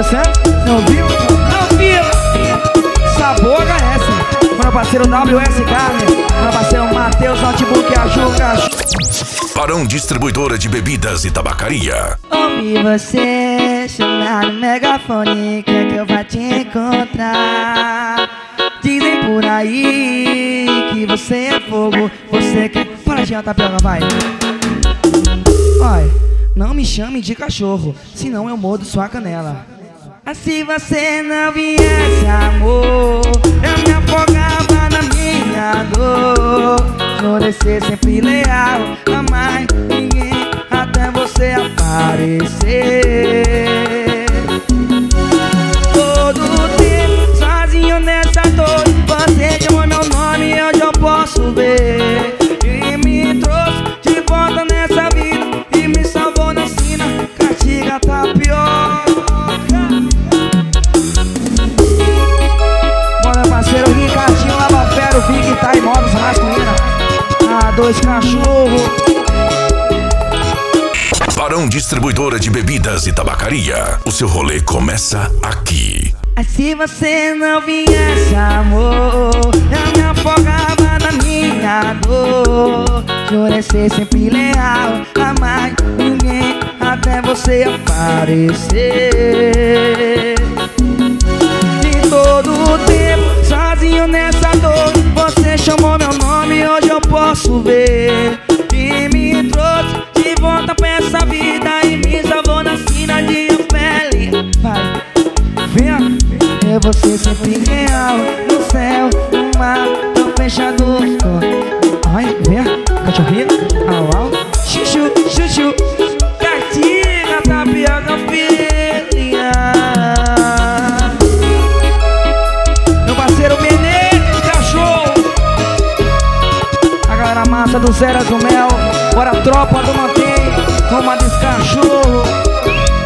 Sam, você ouviu? Não viu? Sabor HS. Meu parceiro WS Garner, meu parceiro Matheus Notebook, a Juca. Barão Distribuidora de Bebidas e Tabacaria. Ouvi você chamar no megafone, quer que eu vá te encontrar. Dizem por aí que você é fogo, você quer... Para de tapioca, vai. Olha, não me chame de cachorro, senão eu mordo sua canela. Se você não viesse, amor, eu me afogava na minha dor. Jurei ser sempre leal, amar ninguém até você aparecer. Todo tempo sozinho nessa dor, você chamou meu nome e hoje eu posso ver. E me trouxe de volta nessa vida e me salvou na sina, castiga tapioca. Bora parceiro Ricardinho, Lava Ferro, Vig, tá em modos masculina. Dois cachorros. Barão Distribuidora de Bebidas e Tabacaria. O seu rolê começa aqui. Se você não viesse, amor, eu me afogava na minha dor. Jurei ser sempre leal, amar ninguém até você aparecer. De todo o tempo, sozinho nessa dor, você chamou meu nome e hoje eu posso ver. E me trouxe de volta pra essa vida e me salvou na sina de pele. Vai, vem, é você sempre real, no céu, no mar, tô fechado. Ai, vem, cachorrinho, au, au, chuchu, chuchu, castiga, tapioca, filha. Meu parceiro Menezes, cachorro. A galera massa do Zera do Mel, bora tropa do Mantém, toma desse cachorro.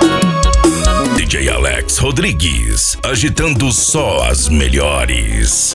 DJ Alex Rodrigues, agitando só as melhores.